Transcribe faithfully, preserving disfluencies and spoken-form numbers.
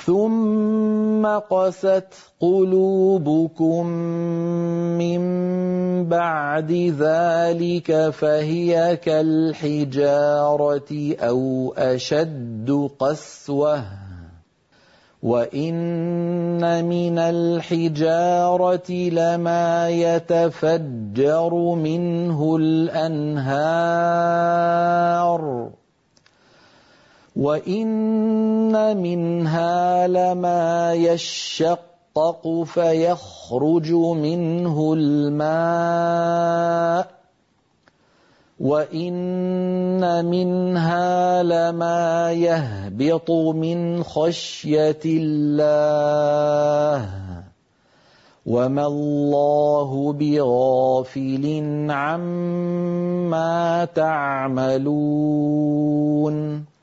ثُمَّ قَسَتْ قُلُوبُكُم مِّن بَعْدِ ذَلِكَ فَهِيَ كَالْحِجَارَةِ أَوْ أَشَدُّ قَسْوَةً ۚ وَإِنَّ مِنَ الْحِجَارَةِ لَمَا يَتَفَجَّرُ مِنْهُ الْأَنْهَارُ وَإِنَّ مِنْهَا لَمَا يَشَّقَّقُ فَيَخْرُجُ مِنْهُ الْمَاءُ وَإِنَّ مِنْهَا لَمَا يَهْبِطُ مِنْ خَشْيَةِ اللَّهِ وَمَا اللَّهُ بِغَافِلٍ عَمَّا تَعْمَلُونَ